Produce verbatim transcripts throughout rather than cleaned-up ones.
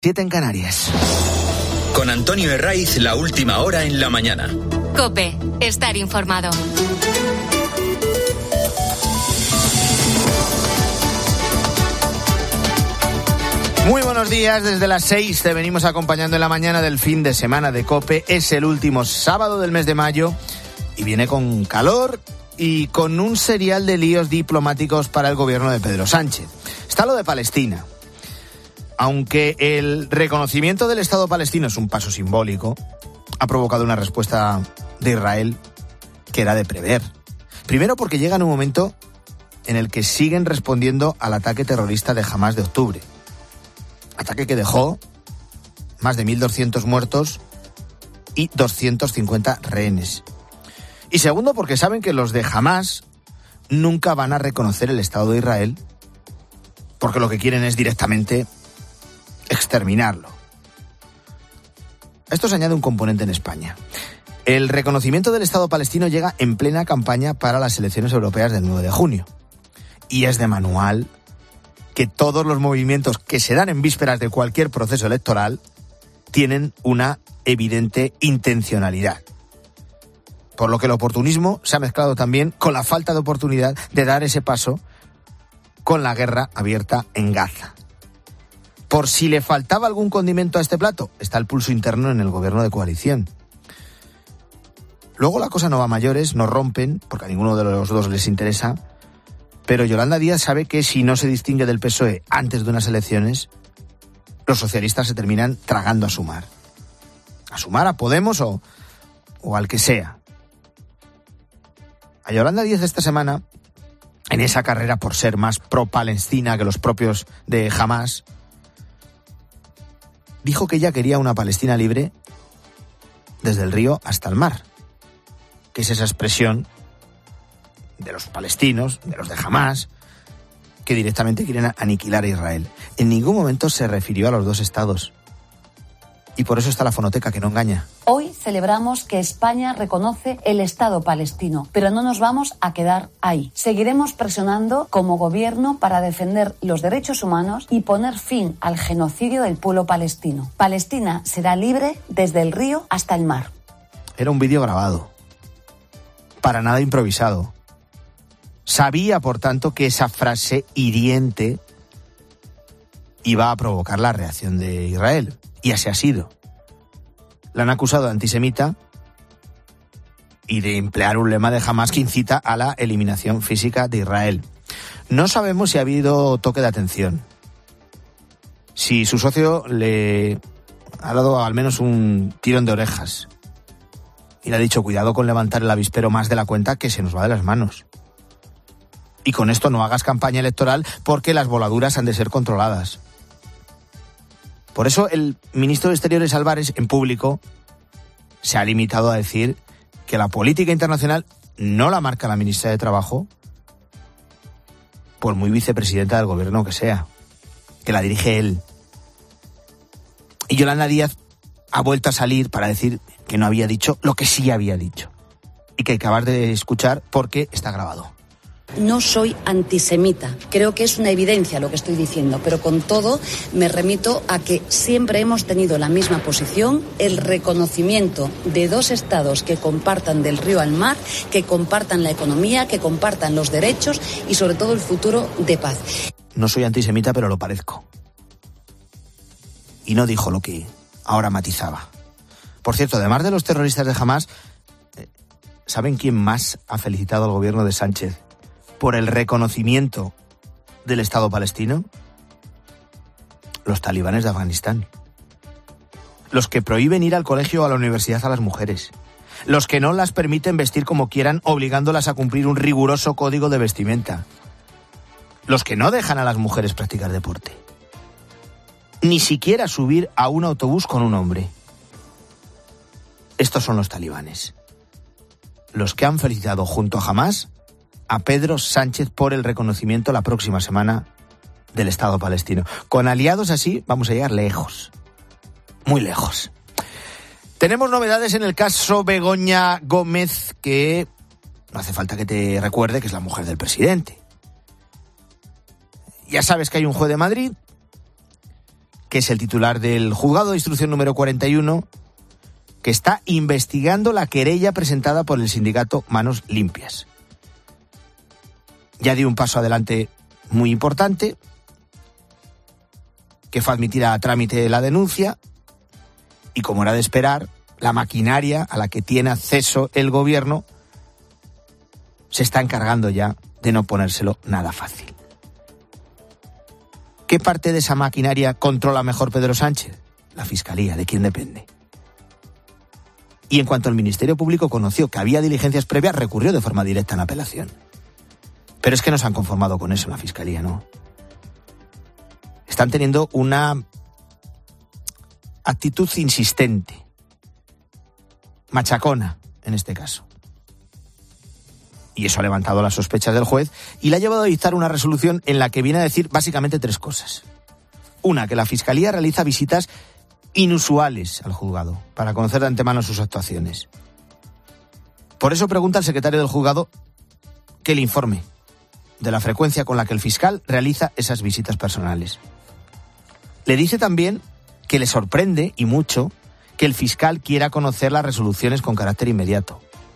Siete en Canarias. Con Antonio Herraiz, la última hora en la mañana. COPE, estar informado. Muy buenos días, desde las seis te venimos acompañando en la mañana del fin de semana de COPE. Es el último sábado del mes de mayo y viene con calor y con un serial de líos diplomáticos para el gobierno de Pedro Sánchez. Está lo de Palestina. Aunque el reconocimiento del Estado palestino es un paso simbólico, ha provocado una respuesta de Israel que era de prever. Primero porque llega en un momento en el que siguen respondiendo al ataque terrorista de Hamás de octubre. Ataque que dejó más de mil doscientos muertos y doscientos cincuenta rehenes. Y segundo porque saben que los de Hamás nunca van a reconocer el Estado de Israel, porque lo que quieren es directamente exterminarlo. Esto se añade un componente en España. El reconocimiento del Estado palestino llega en plena campaña para las elecciones europeas del nueve de junio. Y es de manual que todos los movimientos que se dan en vísperas de cualquier proceso electoral tienen una evidente intencionalidad. Por lo que el oportunismo se ha mezclado también con la falta de oportunidad de dar ese paso con la guerra abierta en Gaza. Por si le faltaba algún condimento a este plato, está el pulso interno en el gobierno de coalición. Luego la cosa no va a mayores, no rompen, porque a ninguno de los dos les interesa, pero Yolanda Díaz sabe que si no se distingue del P S O E antes de unas elecciones, los socialistas se terminan tragando a Sumar. A Sumar, a Podemos o, o al que sea. A Yolanda Díaz esta semana, en esa carrera por ser más pro-Palestina que los propios de Hamás, dijo que ella quería una Palestina libre desde el río hasta el mar, que es esa expresión de los palestinos, de los de Hamás, que directamente quieren aniquilar a Israel. En ningún momento se refirió a los dos estados. Y por eso está la fonoteca, que no engaña. Hoy celebramos que España reconoce el Estado palestino, pero no nos vamos a quedar ahí. Seguiremos presionando como gobierno para defender los derechos humanos y poner fin al genocidio del pueblo palestino. Palestina será libre desde el río hasta el mar. Era un vídeo grabado, para nada improvisado. Sabía, por tanto, que esa frase hiriente iba a provocar la reacción de Israel. Y así ha sido. La han acusado de antisemita y de emplear un lema de Hamás que incita a la eliminación física de Israel. No sabemos si ha habido toque de atención, si su socio le ha dado al menos un tirón de orejas y le ha dicho: cuidado con levantar el avispero más de la cuenta, que se nos va de las manos. Y con esto no hagas campaña electoral, porque las voladuras han de ser controladas. Por eso el ministro de Exteriores, Álvarez, en público se ha limitado a decir que la política internacional no la marca la ministra de Trabajo, por muy vicepresidenta del gobierno que sea, que la dirige él. Y Yolanda Díaz ha vuelto a salir para decir que no había dicho lo que sí había dicho y que acabas de escuchar porque está grabado. No soy antisemita, creo que es una evidencia lo que estoy diciendo, pero con todo me remito a que siempre hemos tenido la misma posición, el reconocimiento de dos estados que compartan del río al mar, que compartan la economía, que compartan los derechos y sobre todo el futuro de paz. No soy antisemita, pero lo parezco. Y no dijo lo que ahora matizaba. Por cierto, además de los terroristas de Hamás, ¿saben quién más ha felicitado al gobierno de Sánchez por el reconocimiento del Estado palestino? Los talibanes de Afganistán. Los que prohíben ir al colegio o a la universidad a las mujeres. Los que no las permiten vestir como quieran, obligándolas a cumplir un riguroso código de vestimenta. Los que no dejan a las mujeres practicar deporte. Ni siquiera subir a un autobús con un hombre. Estos son los talibanes. Los que han felicitado junto a Hamás a Pedro Sánchez por el reconocimiento la próxima semana del Estado palestino. Con aliados así vamos a llegar lejos, muy lejos. Tenemos novedades en el caso Begoña Gómez, que no hace falta que te recuerde que es la mujer del presidente. Ya sabes que hay un juez de Madrid que es el titular del juzgado de instrucción número cuarenta y uno, que está investigando la querella presentada por el sindicato Manos Limpias. Ya dio un paso adelante muy importante, que fue admitir a trámite la denuncia, y como era de esperar, la maquinaria a la que tiene acceso el gobierno se está encargando ya de no ponérselo nada fácil. ¿Qué parte de esa maquinaria controla mejor Pedro Sánchez? La Fiscalía, ¿de quién depende? Y en cuanto el Ministerio Público conoció que había diligencias previas, recurrió de forma directa en apelación. Pero es que no se han conformado con eso en la Fiscalía, ¿no? Están teniendo una actitud insistente, machacona en este caso. Y eso ha levantado las sospechas del juez y le ha llevado a dictar una resolución en la que viene a decir básicamente tres cosas. Una, que la Fiscalía realiza visitas inusuales al juzgado para conocer de antemano sus actuaciones. Por eso pregunta al secretario del juzgado que le informe de la frecuencia con la que el fiscal realiza esas visitas personales. Le dice también que le sorprende, y mucho, que el fiscal quiera conocer las resoluciones con carácter inmediato.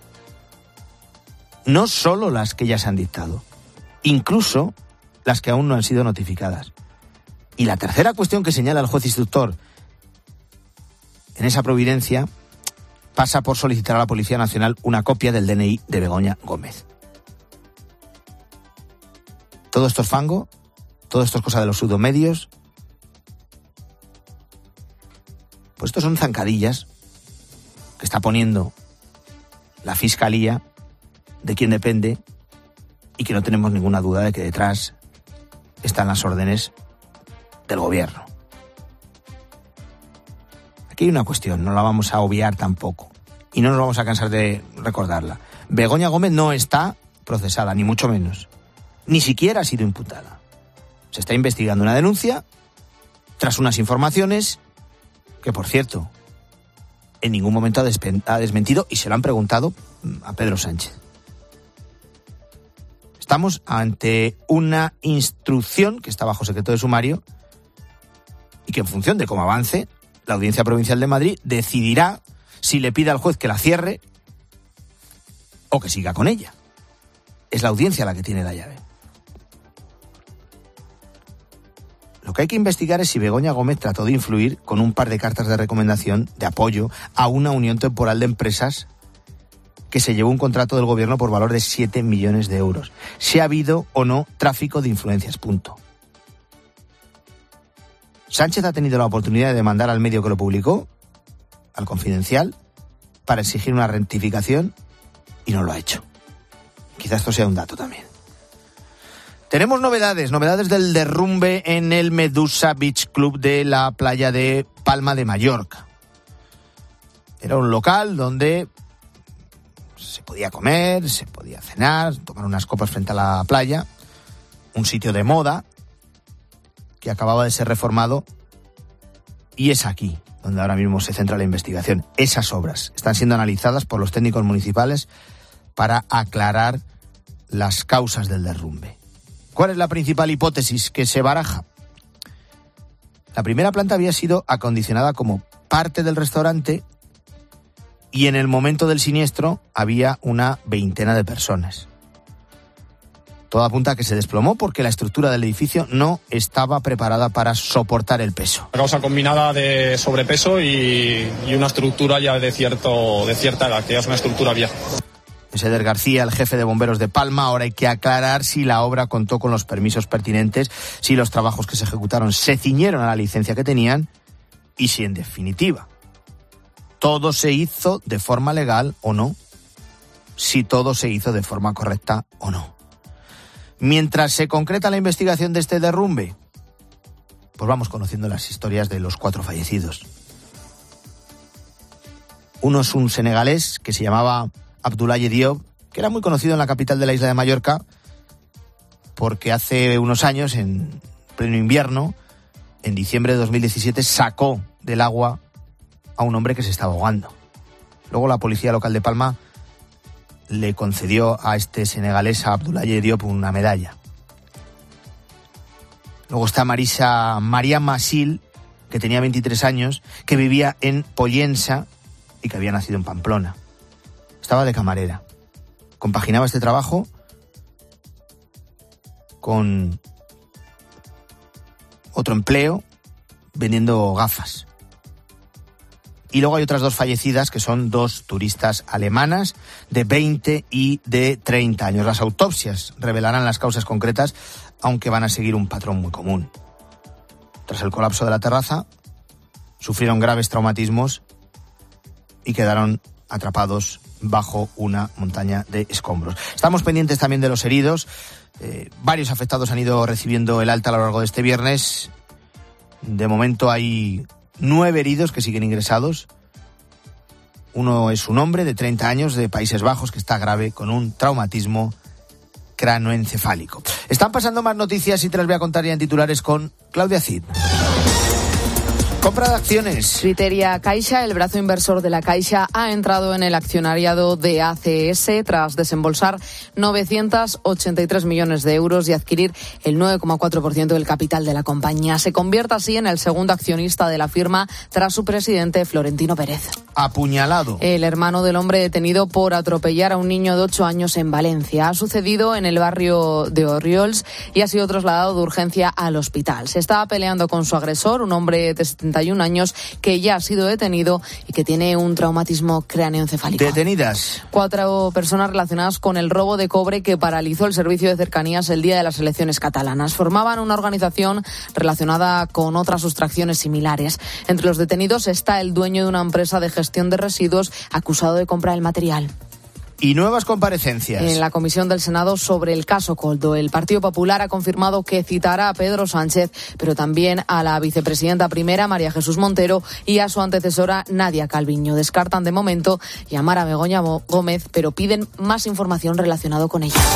No solo las que ya se han dictado, incluso las que aún no han sido notificadas. Y la tercera cuestión que señala el juez instructor en esa providencia pasa por solicitar a la Policía Nacional una copia del D N I de Begoña Gómez. Todo esto es fango, todo esto es cosa de los pseudomedios. Pues estos son zancadillas que está poniendo la Fiscalía, de quien depende, y que no tenemos ninguna duda de que detrás están las órdenes del gobierno. Aquí hay una cuestión, no la vamos a obviar tampoco, y no nos vamos a cansar de recordarla. Begoña Gómez no está procesada, ni mucho menos. Ni siquiera ha sido imputada. Se está investigando una denuncia tras unas informaciones que, por cierto, en ningún momento ha, despen- ha desmentido, y se lo han preguntado a Pedro Sánchez. Estamos ante una instrucción que está bajo secreto de sumario y que, en función de cómo avance, la Audiencia Provincial de Madrid decidirá si le pide al juez que la cierre o que siga con ella. Es la audiencia la que tiene la llave. Lo que hay que investigar es si Begoña Gómez trató de influir con un par de cartas de recomendación de apoyo a una unión temporal de empresas que se llevó un contrato del gobierno por valor de siete millones de euros. Si ha habido o no tráfico de influencias, punto. Sánchez ha tenido la oportunidad de demandar al medio que lo publicó, al Confidencial, para exigir una rectificación, y no lo ha hecho. Quizás esto sea un dato también. Tenemos novedades, novedades del derrumbe en el Medusa Beach Club de la playa de Palma de Mallorca. Era un local donde se podía comer, se podía cenar, tomar unas copas frente a la playa, un sitio de moda que acababa de ser reformado, y es aquí donde ahora mismo se centra la investigación. Esas obras están siendo analizadas por los técnicos municipales para aclarar las causas del derrumbe. ¿Cuál es la principal hipótesis que se baraja? La primera planta había sido acondicionada como parte del restaurante y en el momento del siniestro había una veintena de personas. Todo apunta a que se desplomó porque la estructura del edificio no estaba preparada para soportar el peso. Una causa combinada de sobrepeso y, y una estructura ya de, cierto, de cierta edad, que ya es una estructura vieja. Es Eder García, el jefe de bomberos de Palma. Ahora hay que aclarar si la obra contó con los permisos pertinentes, si los trabajos que se ejecutaron se ciñeron a la licencia que tenían y si, en definitiva, todo se hizo de forma legal o no, si todo se hizo de forma correcta o no. Mientras se concreta la investigación de este derrumbe, pues vamos conociendo las historias de los cuatro fallecidos. Uno es un senegalés que se llamaba Abdoulaye Diop, que era muy conocido en la capital de la isla de Mallorca, porque hace unos años, en pleno invierno, en diciembre de dos mil diecisiete, sacó del agua a un hombre que se estaba ahogando. Luego la policía local de Palma le concedió a este senegalés, a Abdoulaye Diop, una medalla. Luego está Marisa María Masil, que tenía veintitrés años, que vivía en Pollensa y que había nacido en Pamplona. Estaba de camarera. Compaginaba este trabajo con otro empleo vendiendo gafas. Y luego hay otras dos fallecidas, que son dos turistas alemanas de veinte y de treinta años. Las autopsias revelarán las causas concretas, aunque van a seguir un patrón muy común. Tras el colapso de la terraza, sufrieron graves traumatismos y quedaron atrapados bajo una montaña de escombros. Estamos pendientes también de los heridos. Eh, varios afectados han ido recibiendo el alta a lo largo de este viernes. De momento hay nueve heridos que siguen ingresados. Uno es un hombre de treinta años de Países Bajos que está grave con un traumatismo cranoencefálico. Están pasando más noticias y te las voy a contar ya en titulares con Claudia Cid. Compra de acciones. Criteria Caixa, el brazo inversor de la Caixa, ha entrado en el accionariado de A C S tras desembolsar novecientos ochenta y tres millones de euros y adquirir el nueve coma cuatro por ciento del capital de la compañía. Se convierte así en el segundo accionista de la firma tras su presidente Florentino Pérez. Apuñalado. El hermano del hombre detenido por atropellar a un niño de ocho años en Valencia. Ha sucedido en el barrio de Orriols y ha sido trasladado de urgencia al hospital. Se estaba peleando con su agresor, un hombre de setenta y un años que ya ha sido detenido y que tiene un traumatismo cráneoencefálico. Detenidas. Cuatro personas relacionadas con el robo de cobre que paralizó el servicio de cercanías el día de las elecciones catalanas. Formaban una organización relacionada con otras sustracciones similares. Entre los detenidos está el dueño de una empresa de gestión de residuos acusado de comprar el material. Y nuevas comparecencias. En la comisión del Senado sobre el caso Coldo, el Partido Popular ha confirmado que citará a Pedro Sánchez, pero también a la vicepresidenta primera, María Jesús Montero, y a su antecesora, Nadia Calviño. Descartan de momento llamar a Begoña Gómez, pero piden más información relacionada con ella.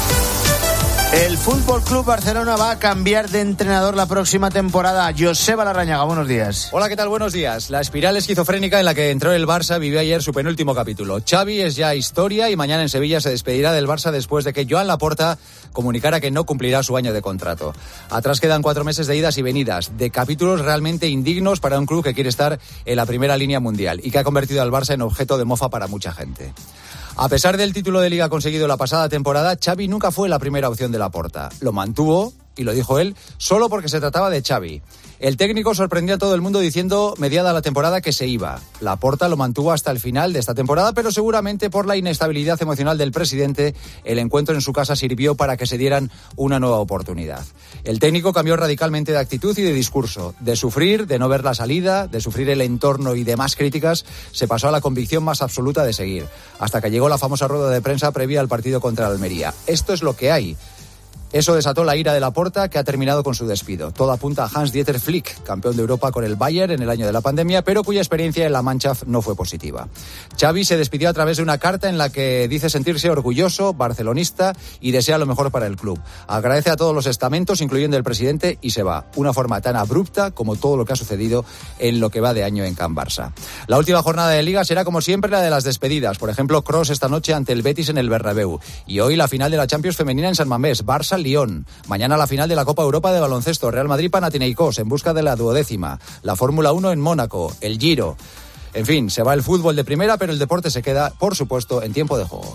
El Fútbol Club Barcelona va a cambiar de entrenador la próxima temporada. Joseba Larrañaga, buenos días. Hola, ¿qué tal? Buenos días. La espiral esquizofrénica en la que entró el Barça vivió ayer su penúltimo capítulo. Xavi es ya historia y mañana en Sevilla se despedirá del Barça después de que Joan Laporta comunicara que no cumplirá su año de contrato. Atrás quedan cuatro meses de idas y venidas, de capítulos realmente indignos para un club que quiere estar en la primera línea mundial y que ha convertido al Barça en objeto de mofa para mucha gente. A pesar del título de Liga conseguido la pasada temporada, Xavi nunca fue la primera opción de Laporta. Lo mantuvo, y lo dijo él, solo porque se trataba de Xavi. El técnico sorprendió a todo el mundo diciendo, mediada la temporada, que se iba. Laporta lo mantuvo hasta el final de esta temporada, pero seguramente por la inestabilidad emocional del presidente, el encuentro en su casa sirvió para que se dieran una nueva oportunidad. El técnico cambió radicalmente de actitud y de discurso. De sufrir, de no ver la salida, de sufrir el entorno y demás críticas, se pasó a la convicción más absoluta de seguir, hasta que llegó la famosa rueda de prensa previa al partido contra el Almería. Esto es lo que hay. Eso desató la ira de Laporta, que ha terminado con su despido. Todo apunta a Hans-Dieter Flick, campeón de Europa con el Bayern en el año de la pandemia, pero cuya experiencia en la Mannschaft no fue positiva. Xavi se despidió a través de una carta en la que dice sentirse orgulloso, barcelonista y desea lo mejor para el club. Agradece a todos los estamentos, incluyendo el presidente, y se va. Una forma tan abrupta como todo lo que ha sucedido en lo que va de año en Can Barça. La última jornada de Liga será, como siempre, la de las despedidas. Por ejemplo, Kroos esta noche ante el Betis en el Bernabéu. Y hoy la final de la Champions femenina en San Mamés, Barça Lyon. Mañana la final de la Copa Europa de baloncesto, Real Madrid-Panathinaikos en busca de la duodécima. La Fórmula uno en Mónaco, el Giro. En fin, se va el fútbol de primera, pero el deporte se queda, por supuesto, en tiempo de juego.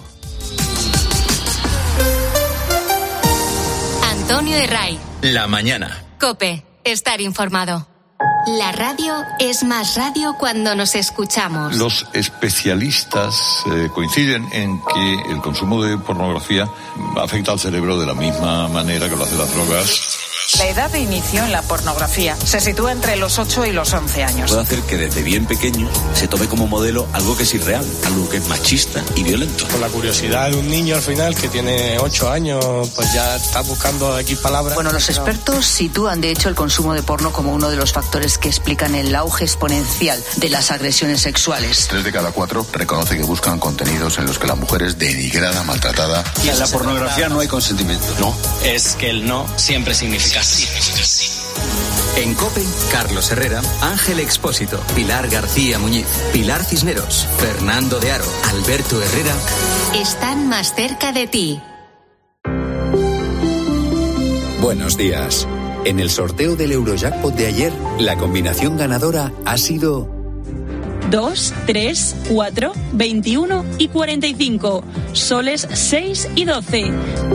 Antonio Herray. La mañana. COPE. Estar informado. La radio es más radio cuando nos escuchamos. Los especialistas eh, coinciden en que el consumo de pornografía afecta al cerebro de la misma manera que lo hacen las drogas. La edad de inicio en la pornografía se sitúa entre los ocho y los once años. Puede hacer que desde bien pequeño se tome como modelo algo que es irreal, algo que es machista y violento. Con la curiosidad de un niño al final que tiene ocho años, pues ya está buscando aquí palabras. Bueno, los expertos sitúan de hecho el consumo de porno como uno de los factores que explican el auge exponencial de las agresiones sexuales. Tres de cada cuatro reconoce que buscan contenidos en los que la mujer es denigrada, maltratada. Y en la pornografía no hay consentimiento. No, es que el no siempre significa sí. En COPE, Carlos Herrera, Ángel Expósito, Pilar García Muñiz, Pilar Cisneros, Fernando de Aro, Alberto Herrera. Están más cerca de ti. Buenos días. En el sorteo del Eurojackpot de ayer, la combinación ganadora ha sido dos, tres, cuatro, veintiuno y cuarenta y cinco. Soles seis y doce.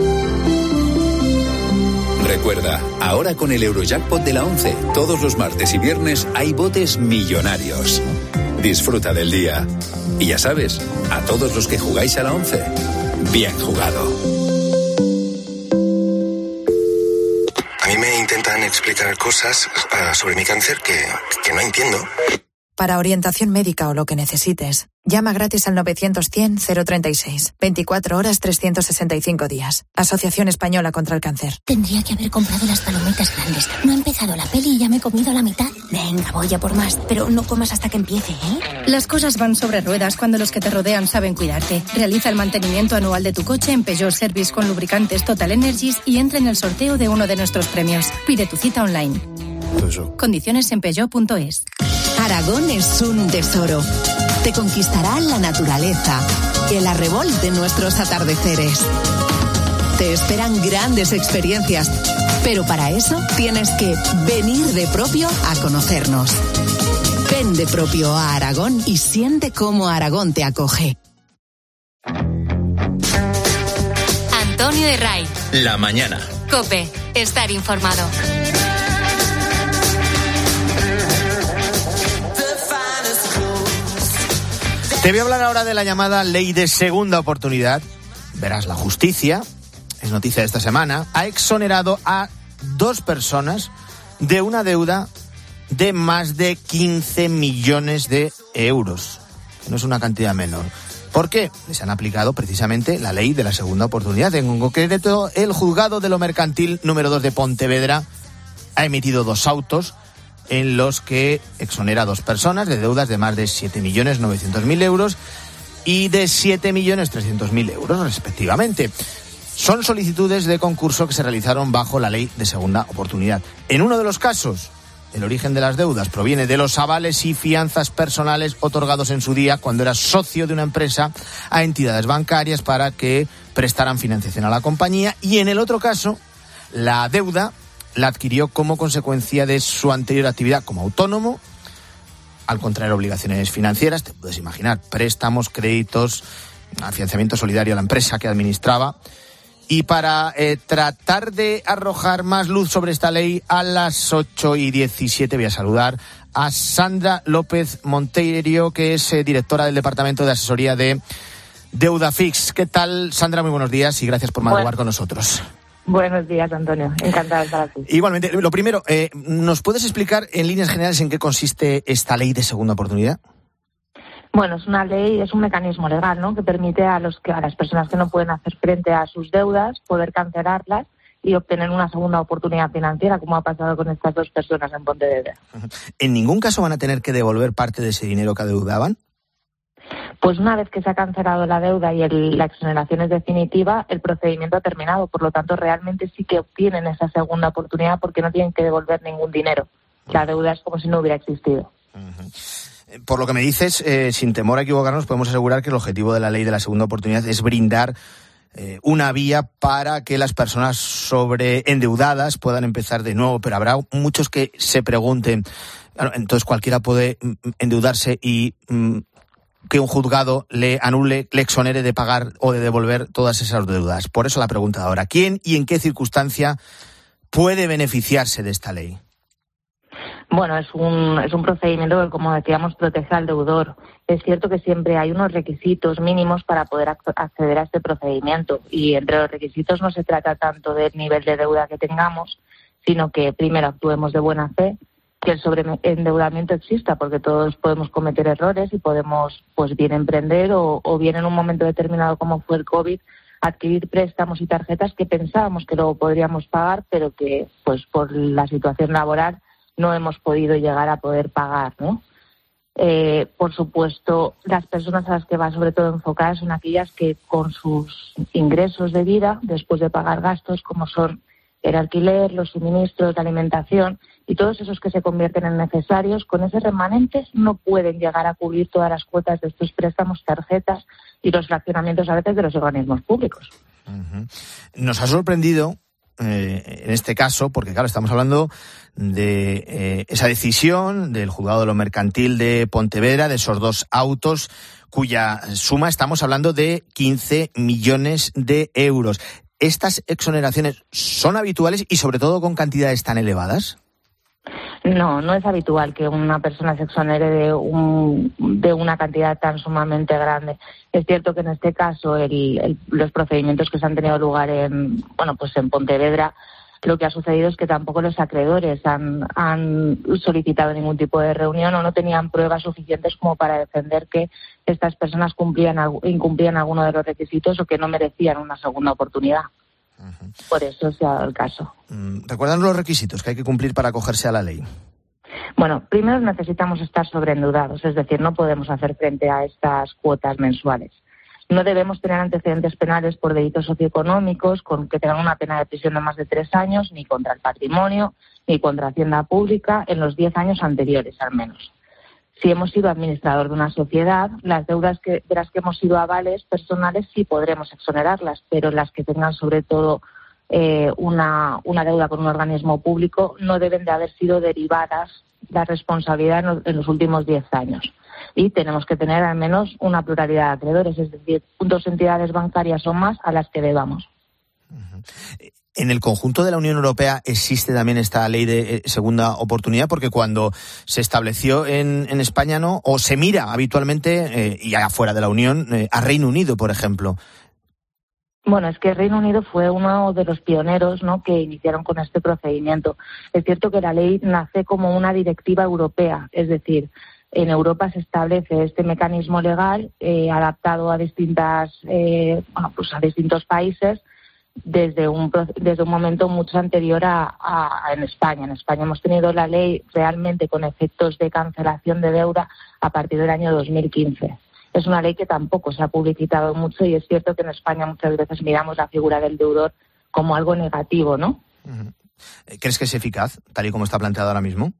Recuerda, ahora con el Eurojackpot de la once, todos los martes y viernes hay botes millonarios. Disfruta del día. Y ya sabes, a todos los que jugáis a la once, bien jugado. A mí me intentan explicar cosas uh, sobre mi cáncer que, que no entiendo. Para orientación médica o lo que necesites, llama gratis al novecientos cien cero treinta y seis. veinticuatro horas, trescientos sesenta y cinco días. Asociación Española contra el Cáncer. Tendría que haber comprado las palomitas grandes. No ha empezado la peli y ya me he comido la mitad. Venga, voy a por más. Pero no comas hasta que empiece, ¿eh? Las cosas van sobre ruedas cuando los que te rodean saben cuidarte. Realiza el mantenimiento anual de tu coche en Peugeot Service con lubricantes Total Energies y entra en el sorteo de uno de nuestros premios. Pide tu cita online. Eso. Condiciones en peugeot punto es. Aragón es un tesoro. Te conquistará la naturaleza, el arrebol de nuestros atardeceres. Te esperan grandes experiencias, pero para eso tienes que venir de propio a conocernos. Ven de propio a Aragón y siente cómo Aragón te acoge. Antonio de Ray. La mañana. COPE. Estar informado. Te voy a hablar ahora de la llamada ley de segunda oportunidad. Verás, la justicia, es noticia de esta semana, ha exonerado a dos personas de una deuda de más de quince millones de euros. No es una cantidad menor. ¿Por qué? Les han aplicado precisamente la ley de la segunda oportunidad. En concreto, el juzgado de lo mercantil número dos de Pontevedra ha emitido dos autos en los que exonera a dos personas de deudas de más de siete millones novecientos mil euros y de siete millones trescientos mil euros, respectivamente. Son solicitudes de concurso que se realizaron bajo la ley de segunda oportunidad. En uno de los casos, el origen de las deudas proviene de los avales y fianzas personales otorgados en su día cuando era socio de una empresa a entidades bancarias para que prestaran financiación a la compañía, y en el otro caso, la deuda la adquirió como consecuencia de su anterior actividad como autónomo, al contraer obligaciones financieras, te puedes imaginar, préstamos, créditos, financiamiento solidario a la empresa que administraba. Y para eh, tratar de arrojar más luz sobre esta ley, a las ocho y diecisiete voy a saludar a Sandra López Monteiro, que es eh, directora del Departamento de Asesoría de Deudafix. ¿Qué tal, Sandra? Muy buenos días y gracias por madrugar bueno. con nosotros. Buenos días, Antonio. Encantada de estar aquí. Igualmente. Lo primero, eh, ¿nos puedes explicar en líneas generales en qué consiste esta ley de segunda oportunidad? Bueno, es una ley, es un mecanismo legal, ¿no?, que permite a los que a las personas que no pueden hacer frente a sus deudas poder cancelarlas y obtener una segunda oportunidad financiera, como ha pasado con estas dos personas en Pontevedra. ¿En ningún caso van a tener que devolver parte de ese dinero que adeudaban? Pues una vez que se ha cancelado la deuda y el, la exoneración es definitiva, el procedimiento ha terminado. Por lo tanto, realmente sí que obtienen esa segunda oportunidad porque no tienen que devolver ningún dinero. La deuda es como si no hubiera existido. Uh-huh. Por lo que me dices, eh, sin temor a equivocarnos, podemos asegurar que el objetivo de la ley de la segunda oportunidad es brindar eh, una vía para que las personas sobreendeudadas puedan empezar de nuevo. Pero habrá muchos que se pregunten, bueno, entonces cualquiera puede endeudarse y mm, que un juzgado le anule, le exonere de pagar o de devolver todas esas deudas. Por eso la pregunta ahora, ¿quién y en qué circunstancia puede beneficiarse de esta ley? Bueno, es un, es un procedimiento que, como decíamos, protege al deudor. Es cierto que siempre hay unos requisitos mínimos para poder acceder a este procedimiento, y entre los requisitos no se trata tanto del nivel de deuda que tengamos, sino que primero actuemos de buena fe, que el sobreendeudamiento exista, porque todos podemos cometer errores y podemos, pues bien emprender o, o bien en un momento determinado, como fue el COVID, adquirir préstamos y tarjetas que pensábamos que luego podríamos pagar, pero que pues por la situación laboral no hemos podido llegar a poder pagar, ¿no? Eh, por supuesto, las personas a las que va sobre todo enfocadas son aquellas que con sus ingresos de vida, después de pagar gastos como son el alquiler, los suministros, la alimentación y todos esos que se convierten en necesarios, con ese remanente no pueden llegar a cubrir todas las cuotas de estos préstamos, tarjetas y los fraccionamientos a veces de los organismos públicos. Uh-huh. Nos ha sorprendido eh, en este caso, porque claro, estamos hablando de eh, esa decisión del juzgado de lo mercantil de Pontevedra, de esos dos autos, cuya suma estamos hablando de quince millones de euros. ¿Estas exoneraciones son habituales y sobre todo con cantidades tan elevadas? No, no es habitual que una persona se exonere de, un, de una cantidad tan sumamente grande. Es cierto que en este caso el, el, los procedimientos que se han tenido lugar en, bueno, pues en Pontevedra, lo que ha sucedido es que tampoco los acreedores han, han solicitado ningún tipo de reunión o no tenían pruebas suficientes como para defender que estas personas cumplían, incumplían alguno de los requisitos o que no merecían una segunda oportunidad. Uh-huh. Por eso se ha dado el caso. ¿Recuerdan los requisitos que hay que cumplir para acogerse a la ley? Bueno, primero necesitamos estar sobreendeudados, es decir, no podemos hacer frente a estas cuotas mensuales. No debemos tener antecedentes penales por delitos socioeconómicos con que tengan una pena de prisión de más de tres años, ni contra el patrimonio, ni contra Hacienda Pública en los diez años anteriores, al menos. Si hemos sido administrador de una sociedad, las deudas que, de las que hemos sido avales personales sí podremos exonerarlas, pero las que tengan sobre todo eh, una, una deuda con un organismo público no deben de haber sido derivadas la responsabilidad en los, en los últimos diez años. Y tenemos que tener al menos una pluralidad de acreedores, es decir, dos entidades bancarias o más a las que debamos. Uh-huh. En el conjunto de la Unión Europea existe también esta ley de segunda oportunidad, porque cuando se estableció en, en España, ¿no? O se mira habitualmente, eh, y afuera de la Unión, eh, a Reino Unido, por ejemplo. Bueno, es que Reino Unido fue uno de los pioneros, ¿no?, que iniciaron con este procedimiento. Es cierto que la ley nace como una directiva europea, es decir, en Europa se establece este mecanismo legal eh, adaptado a distintas, eh, bueno, pues a distintos países desde un desde un momento mucho anterior a, a, a en España. En España hemos tenido la ley realmente con efectos de cancelación de deuda a partir del año dos mil quince. Es una ley que tampoco se ha publicitado mucho y es cierto que en España muchas veces miramos la figura del deudor como algo negativo, ¿no? ¿Crees que es eficaz, tal y como está planteado ahora mismo?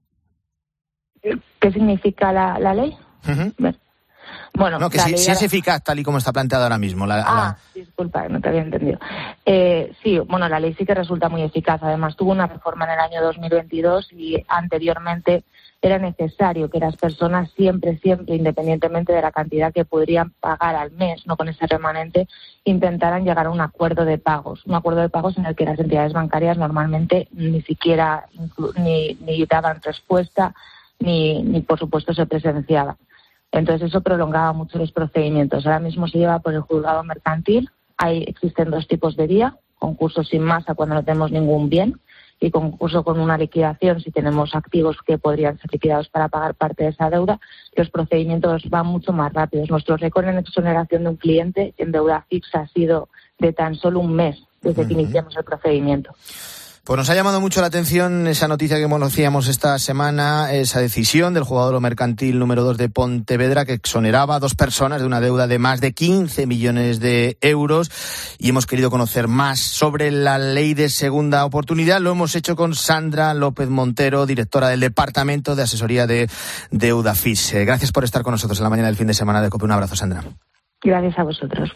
¿Qué significa la, la ley? Uh-huh. Bueno, no, que si, si es eficaz tal y como está planteado ahora mismo. La, ah, la... disculpa, no te había entendido. Eh, sí, bueno, la ley sí que resulta muy eficaz. Además, tuvo una reforma en el año dos mil veintidós y anteriormente era necesario que las personas siempre, siempre, independientemente de la cantidad que podrían pagar al mes, no con ese remanente, intentaran llegar a un acuerdo de pagos. Un acuerdo de pagos en el que las entidades bancarias normalmente ni siquiera ni, ni daban respuesta ni, ni, por supuesto, se presenciaba. Entonces eso prolongaba mucho los procedimientos. Ahora mismo se lleva por el juzgado mercantil. Hay, existen dos tipos de vía: concurso sin masa cuando no tenemos ningún bien y concurso con una liquidación si tenemos activos que podrían ser liquidados para pagar parte de esa deuda. Los procedimientos van mucho más rápidos. Nuestro récord en exoneración de un cliente en deuda fixa ha sido de tan solo un mes desde que iniciamos el procedimiento. Pues nos ha llamado mucho la atención esa noticia que conocíamos esta semana, esa decisión del juzgado mercantil número dos de Pontevedra que exoneraba a dos personas de una deuda de más de quince millones de euros, y hemos querido conocer más sobre la ley de segunda oportunidad. Lo hemos hecho con Sandra López Montero, directora del Departamento de Asesoría de Deudafis. Gracias por estar con nosotros en la mañana del fin de semana de COPE. Un abrazo, Sandra. Gracias a vosotros.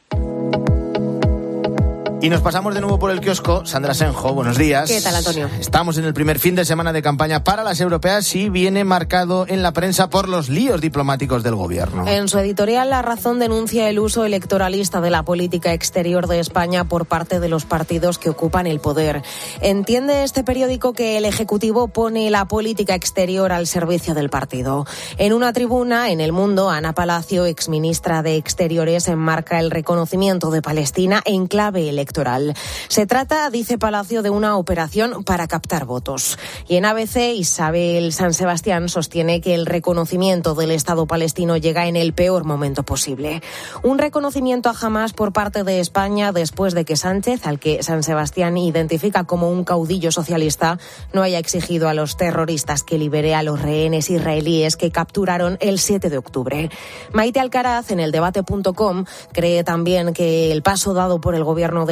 Y nos pasamos de nuevo por el kiosco. Sandra Senjo, buenos días. ¿Qué tal, Antonio? Estamos en el primer fin de semana de campaña para las europeas y viene marcado en la prensa por los líos diplomáticos del gobierno. En su editorial, La Razón denuncia el uso electoralista de la política exterior de España por parte de los partidos que ocupan el poder. Entiende este periódico que el Ejecutivo pone la política exterior al servicio del partido. En una tribuna en El Mundo, Ana Palacio, exministra de Exteriores, enmarca el reconocimiento de Palestina en clave electoral. Se trata, dice Palacio, de una operación para captar votos. Y en A B C, Isabel San Sebastián sostiene que el reconocimiento del Estado palestino llega en el peor momento posible. Un reconocimiento a Hamás por parte de España después de que Sánchez, al que San Sebastián identifica como un caudillo socialista, no haya exigido a los terroristas que libere a los rehenes israelíes que capturaron el siete de octubre. Maite Alcaraz, en el debate punto com, cree también que el paso dado por el gobierno de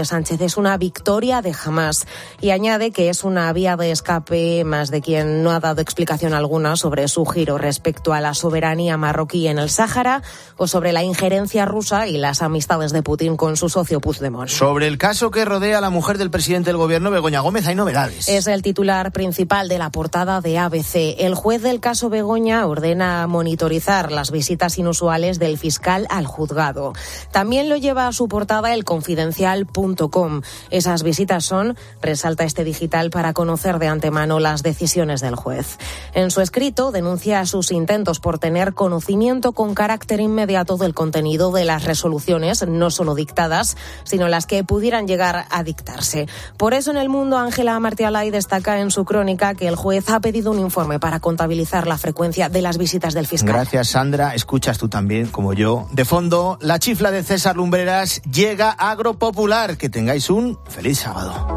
Sánchez es una victoria de Hamás y añade que es una vía de escape más de quien no ha dado explicación alguna sobre su giro respecto a la soberanía marroquí en el Sáhara o sobre la injerencia rusa y las amistades de Putin con su socio Puigdemont. Sobre el caso que rodea a la mujer del presidente del gobierno, Begoña Gómez, hay novedades. Es el titular principal de la portada de A B C. El juez del caso Begoña ordena monitorizar las visitas inusuales del fiscal al juzgado. También lo lleva a su portada el confidencial punto com. Esas visitas son, resalta este digital, para conocer de antemano las decisiones del juez. En su escrito denuncia sus intentos por tener conocimiento con carácter inmediato del contenido de las resoluciones, no solo dictadas, sino las que pudieran llegar a dictarse. Por eso en El Mundo, Ángela Martialay destaca en su crónica que el juez ha pedido un informe para contabilizar la frecuencia de las visitas del fiscal. Gracias, Sandra. Escuchas tú también, como yo. De fondo, la chifla de César Lumbreras llega a Agropopular. Que tengáis un feliz sábado.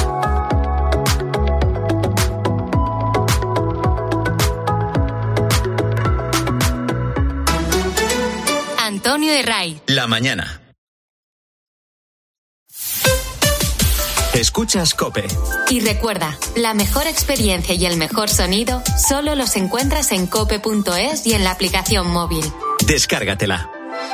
Antonio Herray. La mañana. Escuchas COPE. Y recuerda, la mejor experiencia y el mejor sonido solo los encuentras en cope punto es y en la aplicación móvil. Descárgatela.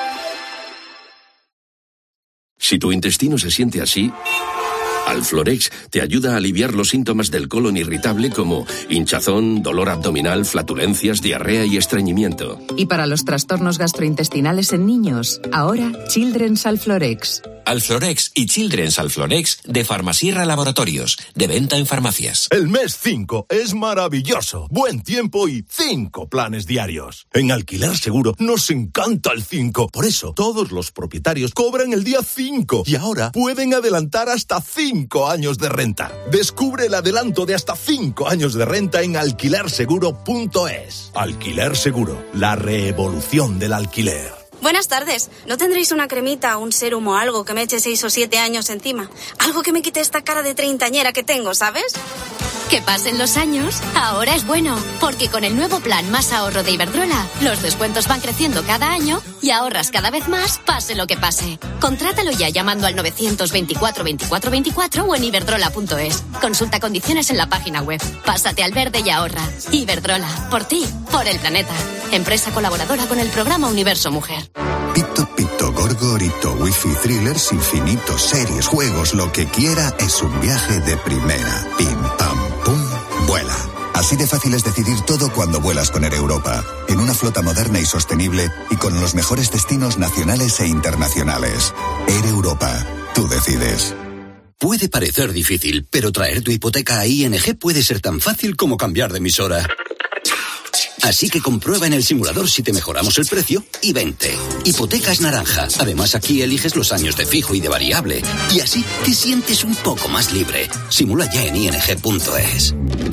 Si tu intestino se siente así, Alflorex te ayuda a aliviar los síntomas del colon irritable como hinchazón, dolor abdominal, flatulencias, diarrea y estreñimiento. Y para los trastornos gastrointestinales en niños, ahora Children's Alflorex. Alflorex y Children's Alflorex de Farmasierra Laboratorios, de venta en farmacias. El mes cinco es maravilloso. Buen tiempo y cinco planes diarios. En Alquiler Seguro nos encanta el cinco. Por eso, todos los propietarios cobran el día cinco y ahora pueden adelantar hasta cinco años de renta. Descubre el adelanto de hasta cinco años de renta en alquiler seguro punto es. Alquiler Seguro, la revolución del alquiler. Buenas tardes. ¿No tendréis una cremita, un serum o algo que me eche seis o siete años encima? Algo que me quite esta cara de treintañera que tengo, ¿sabes? Que pasen los años, ahora es bueno, porque con el nuevo plan Más Ahorro de Iberdrola, los descuentos van creciendo cada año y ahorras cada vez más, pase lo que pase. Contrátalo ya llamando al novecientos veinticuatro veinticuatro veinticuatro o en iberdrola punto es. Consulta condiciones en la página web. Pásate al verde y ahorra. Iberdrola, por ti, por el planeta. Empresa colaboradora con el programa Universo Mujer. Pito, pito, gorgorito, wifi, thrillers, infinitos, series, juegos, lo que quiera es un viaje de primera. Pim, pam, pum, vuela. Así de fácil es decidir todo cuando vuelas con Air Europa. En una flota moderna y sostenible y con los mejores destinos nacionales e internacionales. Air Europa. Tú decides. Puede parecer difícil, pero traer tu hipoteca a I N G puede ser tan fácil como cambiar de emisora. Así que comprueba en el simulador si te mejoramos el precio y vente. Hipotecas naranja. Además, aquí eliges los años de fijo y de variable. Y así te sientes un poco más libre. Simula ya en i n g punto es.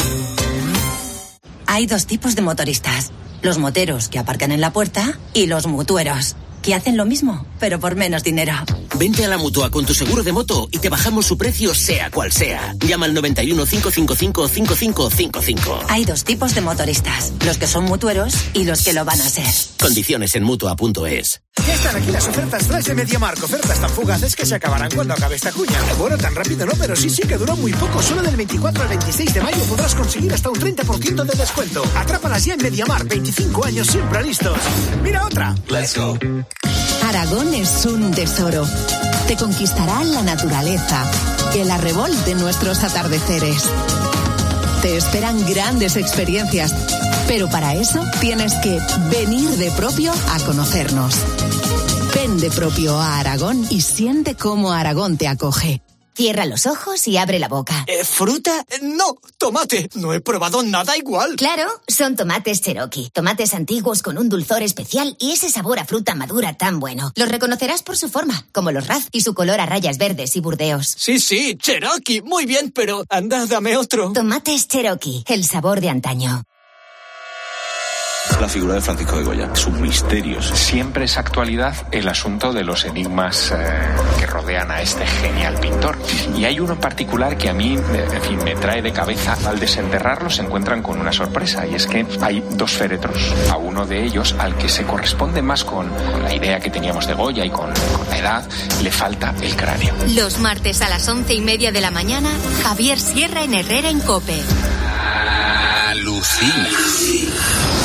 Hay dos tipos de motoristas. Los moteros que aparcan en la puerta y los mutueros, que hacen lo mismo, pero por menos dinero. Vente a la Mutua con tu seguro de moto y te bajamos su precio sea cual sea. Llama al noventa y uno, cinco cinco cinco, cinco cinco cinco cinco. Hay dos tipos de motoristas, los que son mutueros y los que lo van a ser. Condiciones en mutua punto es. Ya están aquí las ofertas flash de MediaMarkt. Ofertas tan fugaces que se acabarán cuando acabe esta cuña. Bueno, tan rápido no, pero sí, sí que duró muy poco. Solo del veinticuatro al veintiséis de mayo podrás conseguir hasta un treinta por ciento de descuento. Atrápalas ya en MediaMarkt. veinticinco años siempre listos. Mira otra. Let's go. Aragón es un tesoro. Te conquistará la naturaleza, el arrebol de nuestros atardeceres. Te esperan grandes experiencias, pero para eso tienes que venir de propio a conocernos. Ven de propio a Aragón y siente cómo Aragón te acoge. Cierra los ojos y abre la boca. Eh, ¿Fruta? No, tomate. No he probado nada igual. Claro, son tomates Cherokee. Tomates antiguos con un dulzor especial y ese sabor a fruta madura tan bueno. Los reconocerás por su forma, como los Raz y su color a rayas verdes y burdeos. Sí, sí, Cherokee. Muy bien, pero anda, dame otro. Tomates Cherokee, el sabor de antaño. La figura de Francisco de Goya, sus misterios. Siempre es actualidad el asunto de los enigmas eh, que rodean a este genial pintor. Y hay uno en particular que a mí, en fin, me trae de cabeza. Al desenterrarlo se encuentran con una sorpresa, y es que hay dos féretros. A uno de ellos, al que se corresponde más con, con la idea que teníamos de Goya y con, con la edad, le falta el cráneo. Los martes a las once y media de la mañana, Javier Sierra en Herrera en COPE. Alucina.